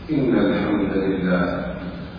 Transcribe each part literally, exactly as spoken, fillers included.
إن الحمد لله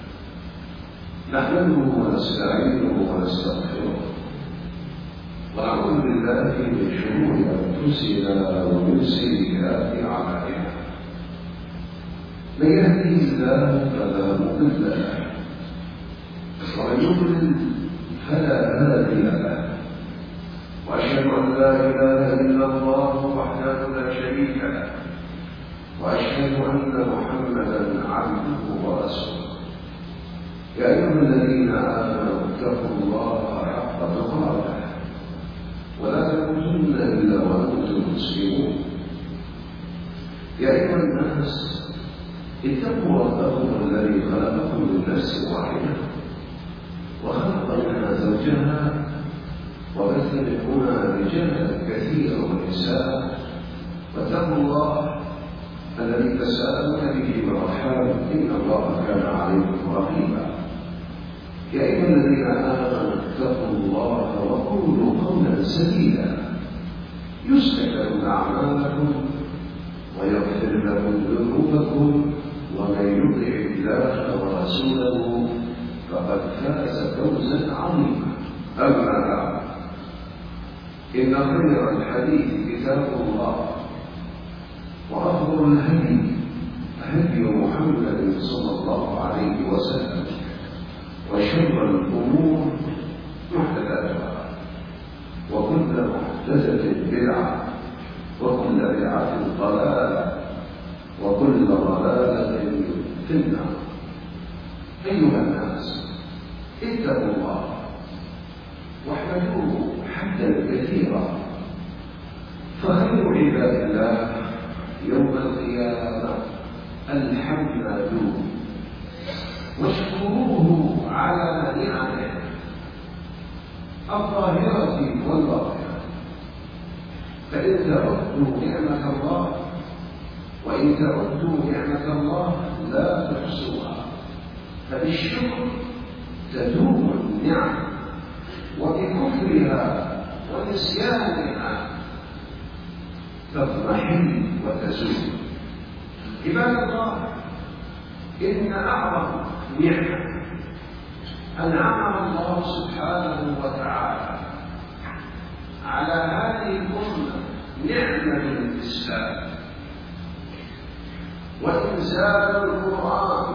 نحمده ونستعينه ونستغفره ونعوذ بالله من شرور أنفسنا ومن سيئات أعمالنا. من يهده الله فلا مضل له ومن يضلل فلا هادي له، وأشهد أن لا إله إلا الله وحده لا شريك له، وأشهد أن محمدا عبده ورسوله. يا أيها الذين آمنوا اتقوا الله حق تقاته ولا تموتن إلا وأنتم مسلمون. يا أيها الناس اتقوا ربكم الذي خلقكم من نفس واحدة وخلق منها زوجها وبث منهما رجالا كثيرا ونساء، واتقوا الله الذي تساءلون به والأرحام إن الله كان عليكم رقيبا. يا أيها الذين آمنوا اتقوا الله وقولوا قولا سديدا يصلح لكم أعمالكم ويغفر لكم ذنوبكم، ومن يطع الله ورسوله فقد فاز فوزا عظيما. أما بعد، إن خير الحديث كتاب الله، وأفضل الهدي هدي محمد صلى الله عليه وسلم، وشر الأمور محدثاتها، وكل محدثة بدعة، وكل بدعة ضلالة، وكل ضلالة في النار. أيها الناس اتقوا الله واحمدوه حمدا كثيرا، فخير عباد الله يوم القيامة الحمدون، واشكروه على نعمه الظاهرة والباطنة. فإن تعدوا نعمة الله وإن تعدوا نعمة الله لا تحصوها، فبالشكر تدوم النعم، وبكفرها ونسيانها تضمحل وتزول. عباد الله، إن أعظم نعمة أنعمها الله سبحانه وتعالى على هذه الأمة نعمة الإسلام وإنزال القرآن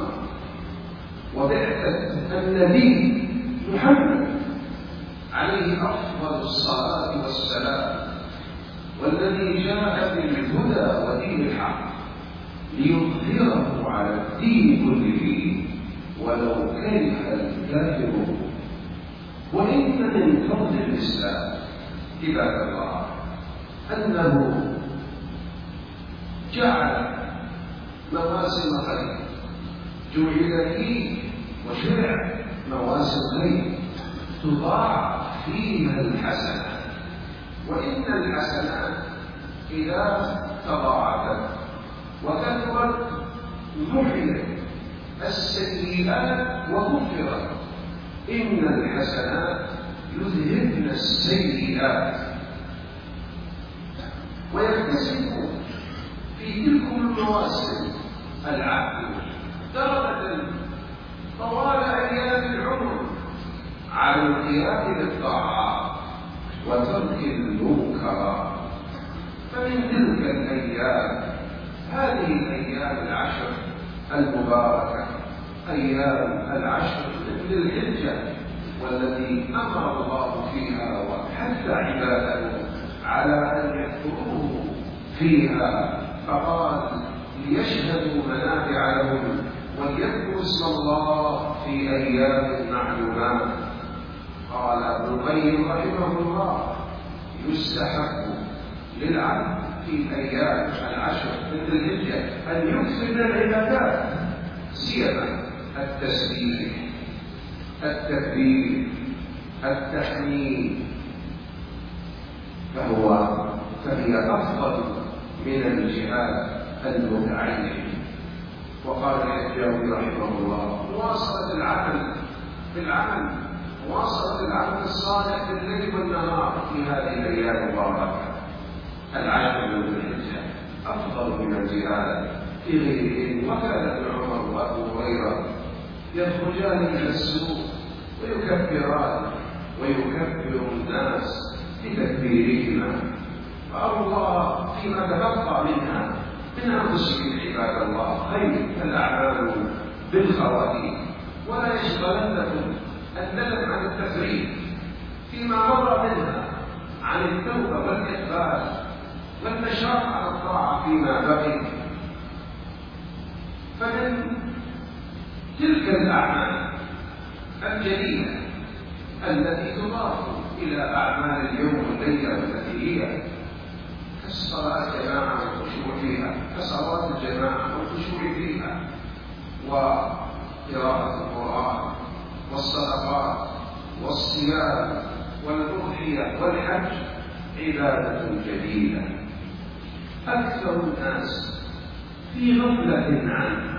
وبعثة النبي محمد عليه أفضل الصلاة والسلام، والذي جاء بالهدى ودين الحق ليظهره على الدين كله ولو كره الكافرون. وإن من فضل الإسلام عباد الله أنه جعل مواسم خير، جعل فيه وشرع مواسم خير تضاعف فيها الحسنات، وإن الحسنات إذا تضاعفت وكثرت محلت السيئات وغفرت. إن الحسنات يذهبن السيئات، ويكتسب في تلك المواسم العبد درجة طوال أيام العمر على القيام بالطاعات وترك المنكرات. فمن تلك الأيام هذه الأيام العشر المباركة، أيام العشر من الحجة، والتي أمر الله فيها وحث عباده على أن يذكروه فيها، فقال ليشهدوا منافع لهم وليذكروا اسم الله في أيام معلومات. قال ابن القيم رحمه الله: يستحق للعبد في الأيام العشر من الحجة أن يكثر من العبادات، سيما التسبيح، التكبير، التحميد، فهو فهي أفضل من الجهاد المتعين. وقال الحجاوي رحمه الله: مواصلة العمل في العمل مواصلة العمل الصالح في الليل والنهار في هذه الأيام المباركة العشر من الحجة أفضل من الجهاد في غيرهم. وكان ابن عمر وابو هريره يخرجان الى السوق ويكبران ويكبر الناس بتكبيرهما. فالله فيما تبقى منها من انفسكم عباد الله خير الاعمال بالخواتيم، ولا يشغلنكم الندم عن التفريط فيما مر منها عن التوبه والاقبال والنشاط على الطاعه فيما بقي. فمن تلك الاعمال الجليله التي تضاف الى اعمال اليوم والليله التي هي كالصلاه الجماعه والخشوع فيها، كصلاه الجماعه والخشوع فيها، وقراءه القران والصدقات والصيام والأضحية والحج عبادة جديدة أكثر الناس في غفلة عنها،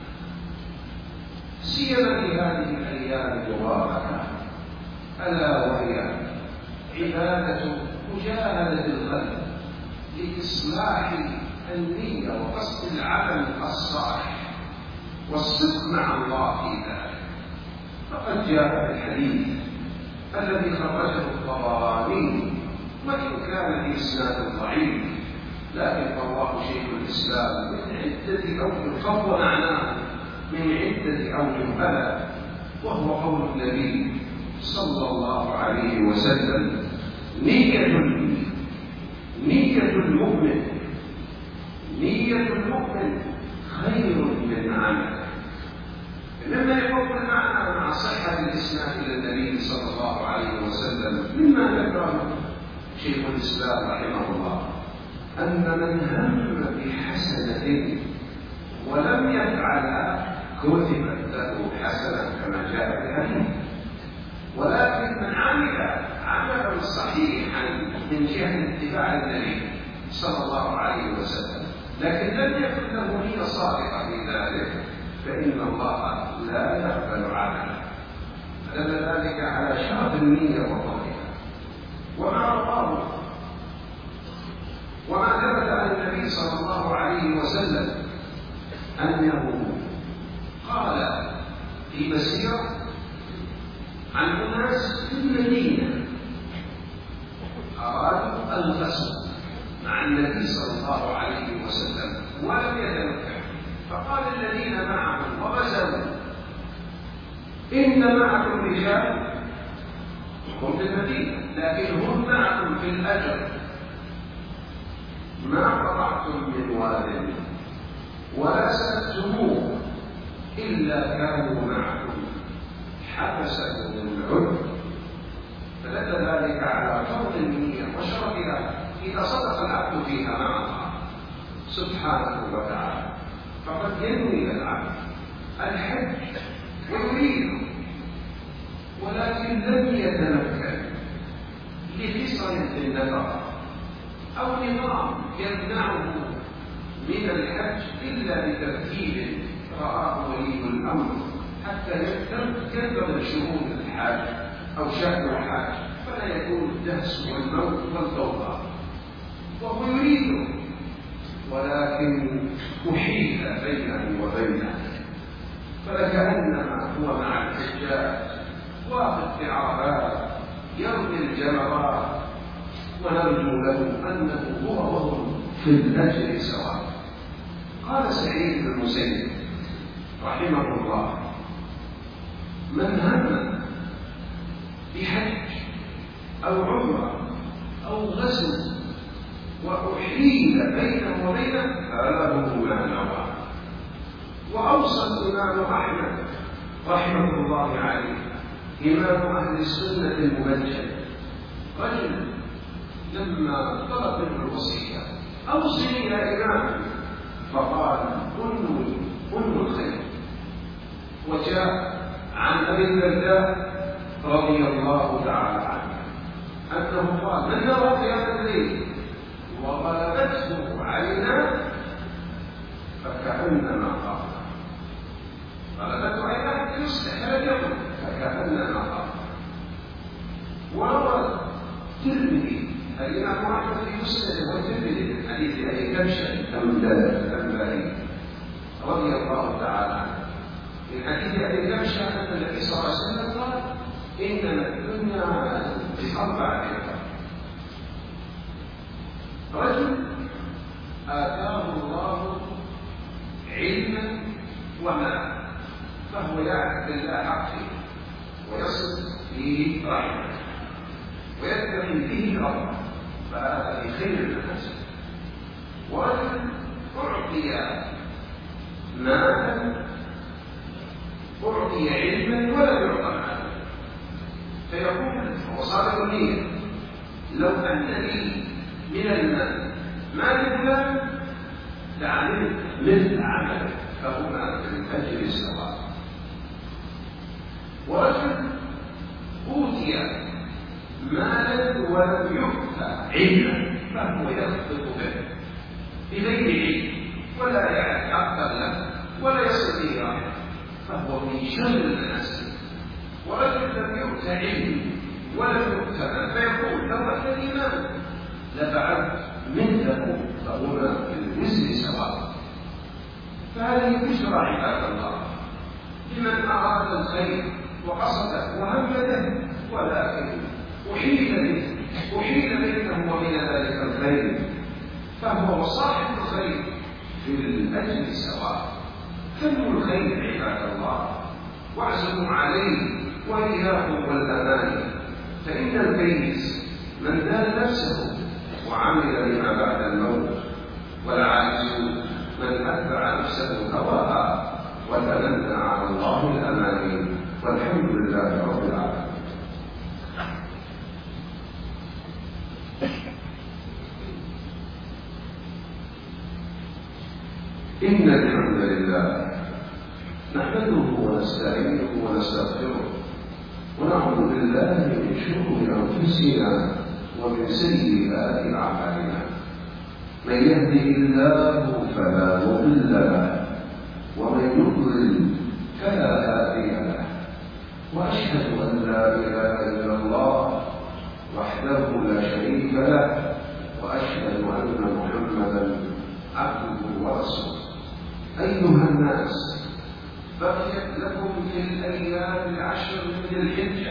سيما في هذه الأيام المباركة، ألا وهي عبادة مجاهدة القلب لإصلاح النية وقصد العمل الصالح والصدق مع الله في ذلك. فقد جاء في الحديث الذي خرجه الطبراني وإن كان في إسناد ضعيف، لكن رواه شيخ الإسلام من عدة أوجه فهو معناه من عدة أوجه ألا وهو قول النبي صلى الله عليه وسلم: نية نية المؤمن نية المؤمن خير من عمله. لما يكون المعنى مع صحة الإسناد إلى النبي صلى الله عليه وسلم مما ذكره شيخ الإسلام رحمه الله أن من هم بحسنة ولم يفعلها كتبت له حسنة كما جاء في الحديث، ولكن من عمل عملا صحيحا من جهة اتباع النبي صلى الله عليه وسلم لكن لم يكن له نية صادقة في ذلك فإن الله لا يقبل عمله. دل ذلك على شرف النية وفضلها. وما رواه وما ثبت عن النبي صلى الله عليه وسلم أنه قال في مسيرة عن أناس في المدينة أرادوا الغزو مع النبي صلى الله عليه وسلم ولم يتمكنوا، فقال الذين معهم وغزوا: إن معكم رجال هم في المدينة لكن هم معكم في الأجر ما قطعتم من واد ولا سألتموه إلا كانوا معكم حبسكم العذر. فدل ذلك على فضل النية وشرفها إذا صدق العبد فيها مع الله سبحانه وتعالى. فقد ينوي العبد الحج ويريد ولكن لم يتمكن لفصل في النفقة أو نظام يمنعه من الحج إلا بترتيب رآه ولي الأمر حتى ينتظر شهود الحاج أو شهر الحاج فلا يكون الدهس والموت والفوضى، وهو يريد ولكن أحيل بينه وبينه، فلكأنما هو مع الحجاج واقف في عرفات يرمي الجمرات ونرجو له أنه هو وهم في الأجر سواء. قال سعيد بن المسيب رحمه الله: من هم بحج أو عمرة أو غزو وأحيل بينه وبينه فله ما نوى. وأوصى الإمام أحمد رحمه الله عليه إمام أهل السنة المبجل رجل لما طلب منه الوصية: أوصني يا إمام، فقال: انوي انوي الخير. وجاء عن أبي الدرداء رضي الله تعالى عنه أنه قال: من نرى في هذا الليل وغلبته عينا فكأنما قال غلبته عينا يصلح لم يقل فكأنما قال. وروى الترمذي الإمام أحمد في مسنده والترمذي من حديث أبي كبشة الأنباري حديث أبي كبشة أن النبي صلى الله عليه وسلم قال إنما الدنيا بأربعة أرباع. رجل آتاه الله علما ومالا فهو يعرف بالله حقه ويصل فيه رحمه ويتقي فيه ربه، فهذا في خير الناس. ورجل أعطي مالا أعطي علما ولا يعطى مالا فيقول وصادق النية لو أن لي من المال ما فلان لعملت مثل عمله فهما في الأجر سواء. ورجل أوتي مالا ولم يؤتى علما فهو يخطط به بغير علم ولا يعقل له ولا يستطيع فهو من شر الناس. ورجل لم يؤت علم ولم يؤت مال فيقول لو أتني مال لفعلت مثله فهما في الوزن سواء. فهذه بشرى عباد الله لمن أراد الخير وقصده وهم به، ولكن أحيل به أحيل بينه وبين ذلك الخير فهو صاحب الخير في الأجر سواء. فنوا الخير عباد الله واعزموا عليه وإياكم والأماني، فإن الكيس من دان نفسه وعمل بما بعد الموت، والعاجز من أتبع نفسه هواها وتمنى على الله الأماني. والحمد لله رب العالمين. إن الحمد لله نحمده ونستعينه ونستغفره ونعوذ بالله من شرور أنفسنا ومن سيئات أعمالنا. من يهده الله فلا مضل له ومن يضلل فلا هادي له. وأشهد أن لا إله إلا الله وحده لا شريك له وأشهد أن محمدا عبده ورسوله. أيها الناس، بقيت لكم في الأيام العشر من ذي الحجة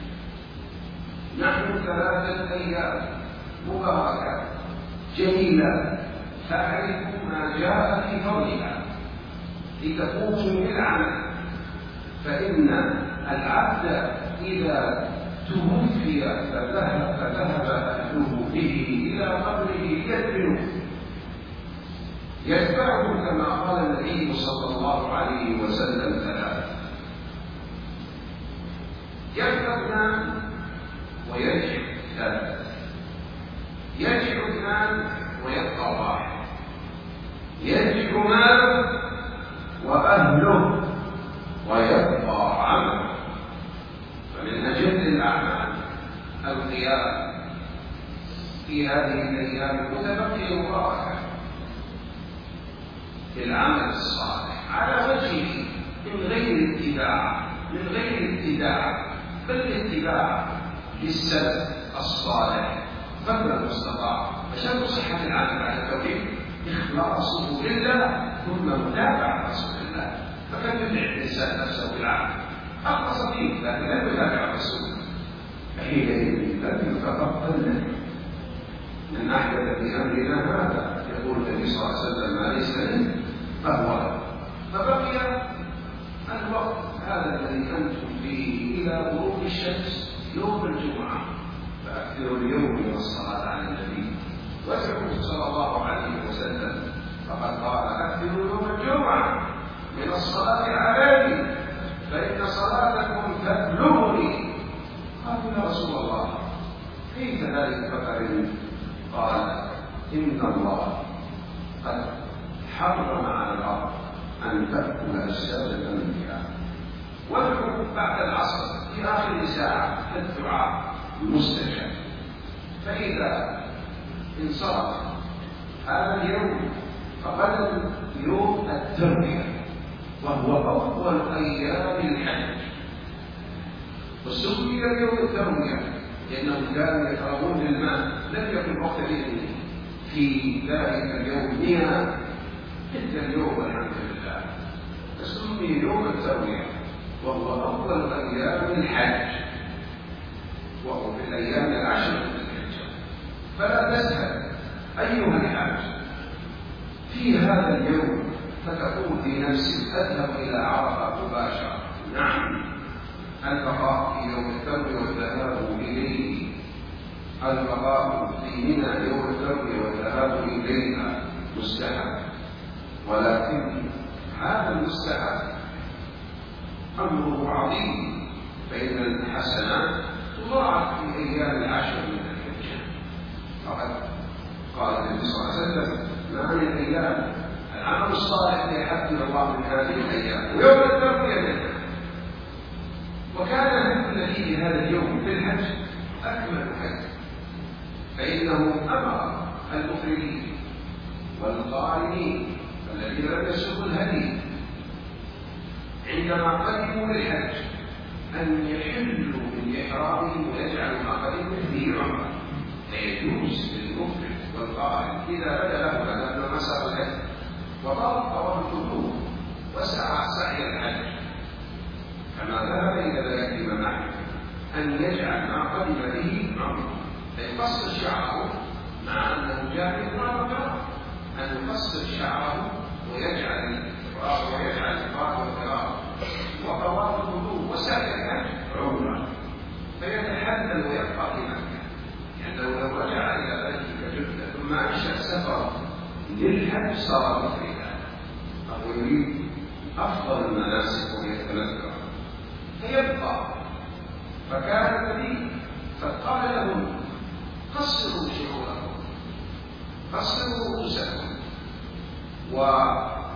نحن ثلاثة أيام مباركة جميلة فاعرفوا ما جاء في فضلها لتقوموا بالعمل. فإن العبد إذا توفي فذهب فذهب أهله به إلى قبره يدفنه يتبعه كما قال النبي صلى الله عليه وسلم ثلاث: يرجع اثنان ويرجع ثلاث، يرجع اثنان ويبقى واحد، يرجع ماله وأهله ويبقى عمله. فمن أجل الأعمال القيام في هذه الأيام المتبقية المباركة بالعمل الصالح على وجهه من غير اتباع من غير ابتداع بل اتباع للسلف الصالح قدر المستطاع. عشان صحة العمل بعد التوحيد إخلاصه لله ثم متابعة رسول الله. فكان يدعي الإنسان نفسه بالعمل أخلص فيه لكن لم يتابع الرسول، فحينئذ لم يتقبل منه. من أحدث في أمرنا هذا يقول النبي صلى الله عليه وسلم ما ليس منه فهو. فبقي الوقت هذا الذي أنتم فيه إلى غروب الشمس يوم الجمعة، فأكثروا اليوم من الصلاة على النبي واسعوا صلى الله عليه وسلم فقد قال أكثروا يوم الجمعة من الصلاة علي فإن صلاتكم تبلغني. قالوا يا رسول الله كيف ذلك؟ فقال قال إن الله قد حرم على الأرض أن تأكل أجساد الأنبياء. وادعوا بعد العصر في آخر ساعة الدعاء المستجاب. فإذا انصرف هذا اليوم فغدا يوم التربية وهو أفضل أيام الحج، وسمي يوم التربية لأنهم كانوا يشربون الماء، لم يكن وقت إذن في ذلك اليوم مياه. تلك اليوم الحمد لله فسمي يوم التروية، وهو أفضل أيام الحج، وهو في الأيام العشر من الحجة. فلا تسأل أيها الحاج في هذا اليوم فتقول في نفسك أذهب إلى عرفة مباشرة. نعم، البقاء في يوم التروية والذهاب إليه، البقاء في منى يوم التروية والذهاب إليها مستحب، ولكن هذا المستحب أمره عظيم، فإن الحسنات تضاعف في أيام العشر من الحجة. فقد قال النبي صلى الله عليه وسلم: ما من الأيام العمل الصالح يحب الله من هذه الأيام ويوم التروية منها. وكان الذي في هذا اليوم في الحج أكمل حج، فإنه أمر المفردين والقارنين الذين لم يسوقوا الهدي عندما قدموا للحج أن يحلوا من إحرامهم ويجعلوا ما قدموا فيه عمرة، فيجوز للمفرد والقارن إذا بدا له أن مسار الحج وطاف طواف القدوم وسعى سعي الحج كما ذهب إلى ذلك الإمام أحمد أن يجعل ما قدم به عمرة، فيقصر شعره مع أنه جاء إقرار أن يقصر شعره ويجعل الإقرار ويجعل الإقرار والإقرار وطواف القدوم وسعي الحج عمرة، فيتحلل ويبقى في مكة. يعني لو رجع إلى بيته كجدة ثم أنشأ سفر للحج صار مفردا، أو يريد أفضل المناسك ويتمتع فيبقى. فكان النبي قد قال لهم: قصروا شعوركم، قصروا رؤوسكم، وأقيموا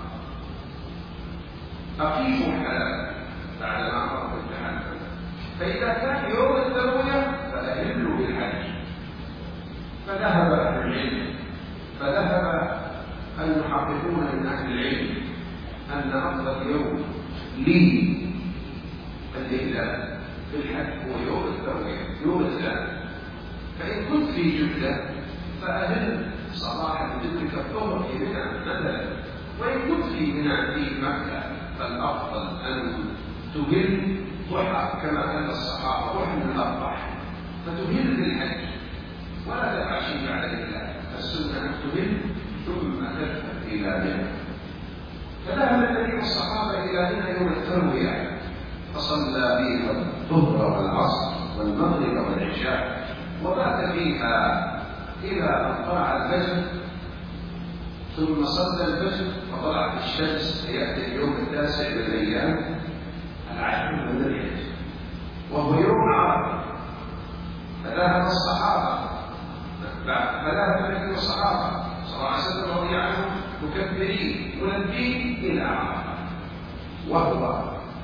الحلال بعد ما أمر بالتحلل. فإذا كان يوم التروية فأهلوا بالحج. فذهب أهل العلم فذهب المحققون من أهل العلم أن أفضل يوم لي الإهلال في الحج هو يوم التروية، يوم الثلاث. فإن كنت في جدة فأهل صباحا بذكرك الظهر في منى مثلا، وإن كنت في منى في مكة فالأفضل أن تهل ضحى كما كان الصحابة ضحى من الأربح، فتهل بالحج ولا تفعل شيء بعد الإهلال. السنة أن تهل ثم تذهب إلى منى. فذهب النبي والصحابة إلى منى يوم التروية فصلى بها الظهر والعصر والمغرب والعشاء وبات فيها إلى أن طلع الفجر، ثم صلى الفجر وطلعت الشمس فيأتي اليوم التاسع من أيام العشر من الحج وهو يوم عرفة. فذهب الصحابة فذهب النبي والصحابة صلى الله عليه وسلم رضي عنهم مكبرين ملبين إلى عرفة، وهو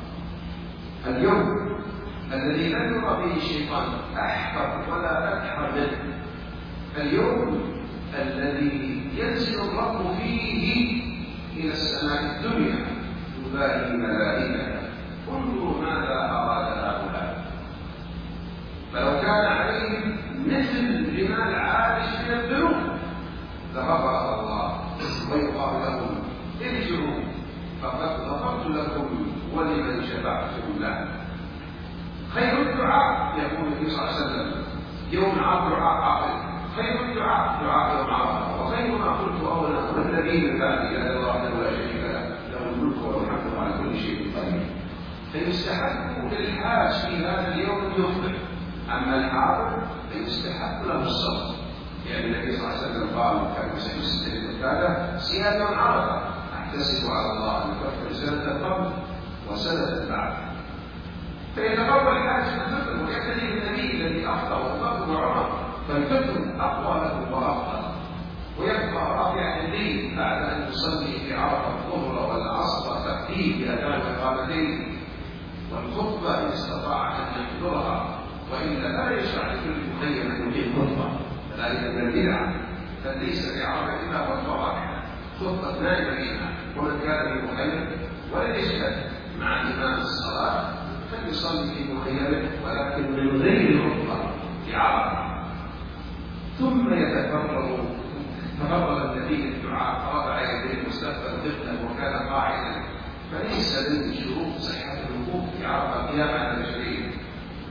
اليوم الذي لم يرى فيه الشيطان أحقر ولا أكحر منه، اليوم الذي ينزل الرب فيه إلى السماء الدنيا يباهي ملائكته: انظروا ماذا أراد هؤلاء. فلو كان عليهم مثل جمال عارش من الذنوب لغفر الله ويقال لهم: ارجعوا فقد غفرت لكم ولمن شفعتم له. خير الدعاء يقول النبي صلى الله عليه وسلم يوم عرفة دعاء عقل، خير الدعاء دعاء يوم عرفة، وخير ما قلت أولا والنبي من بعدي لا إله إلا ولا شريك له له الملك والحمد على كل شيء قدير. فيستحب للحاج في هذا اليوم أن يفطر، أما الحاضر فيستحب له الصوم، لأن النبي صلى الله عليه وسلم قال كان في مسلم الثالث: صيام يوم عرفة أحتسب على الله أن يكفر سنة قبل وسنة بعد. فيتقوى الحاج بالفطر ويقتدي بالنبي الذي أفطر وفطر وعمر، فالفطر أقوى له وأفضل، ويبقى رافع الليل بعد أن يصلي في عرفة الظهر والعصر تقديم بأذان الإقامتين، والخطبة إن استطاع أن يحضرها، وإلا لا يشرع لكل مخيم أن يقيم خطبة، ذلك من البدع. فليس في عرفة إلا خطبة واحدة، خطبة نائم فيها، ومن كان في مخيم ولا يشهد مع إمام الصلاة فليصلي في مخيمه ولكن من غير خطبة في عرفة. ثم يتفرغ تفرغ النبي الدعاء فرفع يديه مستقبل القبلة وكان قاعدا، فليس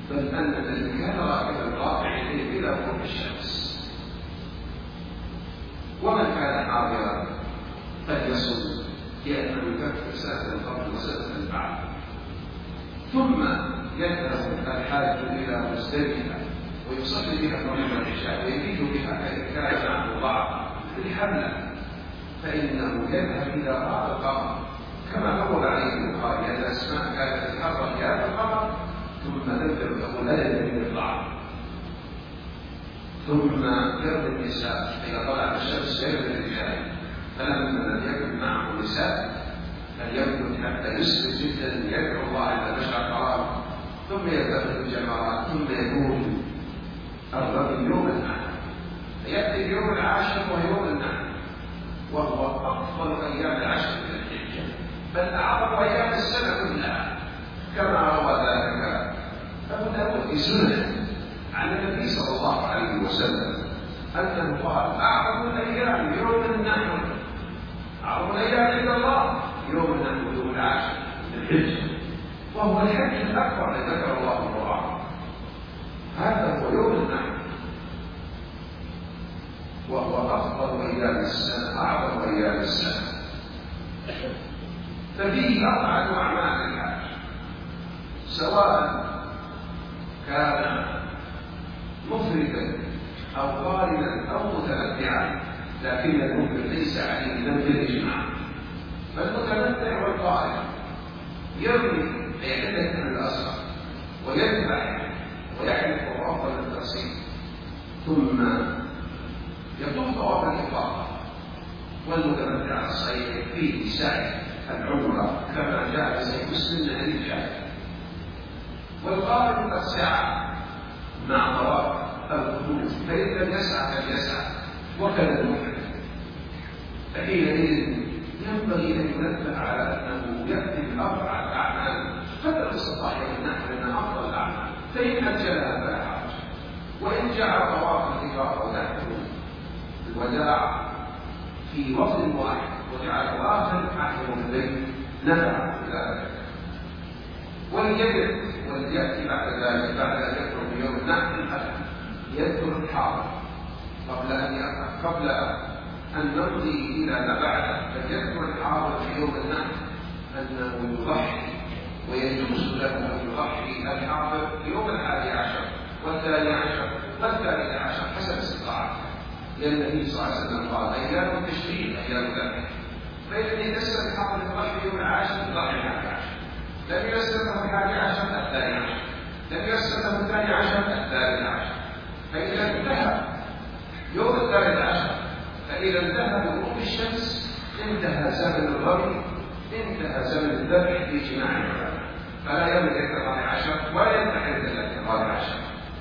بل أن الذي كان راكبا رافع يديه إلى غروب الشمس، ومن كان حاضرا قد يصل لأنه يكفر سنة قبل وسنة بعد، ثم يذهب الحاج إلى مزدلفة ويصلي بها مغرب العشاء ويبيت بها فإن كان عنه ضعف في الحملة فإنه يذهب إلى بعض القمر كما قول عليه البخاري أن الأسماء كانت تتحرك في هذا القمر ثم تنزل تقول لا يدري الضعف، ثم يرمي النساء إذا طلعت الشمس يرمي الرجال، فلما لم يكن معه نساء فليكن حتى يسر جدا يدعو الله إلى مشعر الحرام، ثم يتخذ الجمرات، ثم يكون الرجل يوم النحر، فيأتي اليوم العاشر وهو يوم النحر، وهو أفضل أيام العشر من الحجة، بل أعظم أيام السنة كلها، كما روى ذلك أبو داود في سننه عن النبي صلى الله عليه وسلم أنه قال: أعظم الأيام يوم النحر، أعظم الأيام عند الله يوم النحر، يوم العاشر من الحجة، وهو الحج الأكبر الذي ذكر الله في القرآن. هذا هو يوم النحر، وهو أفضل أيام السنة، أعظم أيام السنة. ففيه أربعة أعمال الحج، سواء كان مفردا أو قارنا أو متمتعا، لكن المفرد ليس عليه ذنب الإجماع، فالمتمتع والقارن يرمي فيحدث من الأصغر ويذبح ويحلف أفضل التقسيم، ثم يطوف طواف الإفاضة، والمتمتع الصحيح فيه سعي العمرة كما جاء في صحيح مسلم من حديث جابر، والقارن قد سعى مع طواف القدوم، فإن لم يسعى فليسعى، وكذا المفرد، فحينئذ ينبغي أن ينبه على أنه يأتي بأربعة أعمال قدر استطاع يوم النحر أنها أفضل الأعمال، فإن أجلها فلا حرج، وإن جعل طواف الإفاضة ونحره الوداع في وقت واحد وجعل آخر أحيان البيت نفع ذلك، وليجب وليأتي بعد ذلك بعد أن يخرج يوم النحر الأكل يذكر الحاضر قبل أن قبل أن نمضي إلى ما بعده، فيذكر الحاضر في يوم النحر أنه يضحي، ويجوز له أن يضحي الحاضر في يوم الحادي عشر والثاني عشر والثالث عشر حسب استطاعته، لأن النبي صلى الله عليه وسلم قال: أيام التشريق أيام الذبح، فإذا يتسر الحاضر يضحي يوم العاشر يضحي الحادي عشر، لم ييسر له الحادي عشر الثاني عشر، لم ييسر له الثاني عشر الثالث عشر، فإذا انتهى يوم الثالث عشر، فإذا انتهى بغروب الشمس انتهى زمن الرمي، انتهى زمن الذبح في جماع العلماء، فلا يملك الرابع عشر ولا ينتهي إلا الرابع عشر.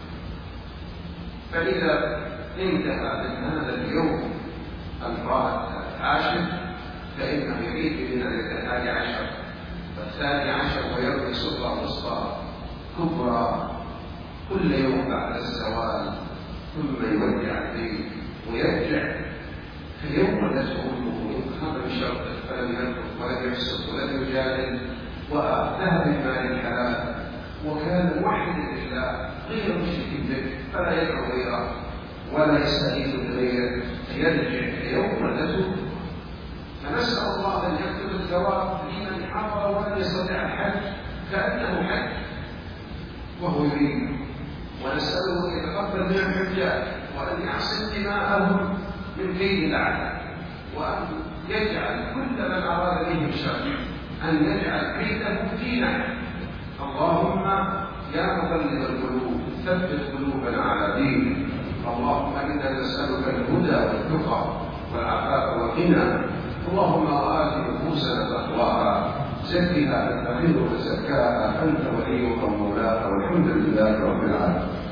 فإذا انتهى من هذا اليوم العاشر فإنه يبيت من الثاني عشر والثاني عشر ويرمي سلطة وسطى كبرى كل يوم بعد الزوال، ثم يودع البيت ويرجع في يوم ولدته ينقض بشرطه، فلم يرفض ولم يفسق ولم يجادل، وذهب بالمال الحلال، وكان موحدا لله غير مشرك به، فلا يدعو غيره ولا يستغيث بغيره، فيرجع في يوم ولدته. فنسأل الله أن يكتب الثواب لمن حضر ولم يستطع الحج كأنه حج وهو يريد، ونسأله أن يتقبل من الحجاج وأن يعصم دماءهم من كيد الأعداء، وأن يجعل كل من أراد به الشر أن يجعل كيده فينا. اللهم يا مقلب القلوب ثبت قلوبنا على دينك، اللهم إنا نسألك الهدى والتقى والعفاف والغنى، اللهم آت نفوسنا تقواها زكها أنت خير من زكاها، أنت وليها ومولاها، والحمد لله رب العالمين.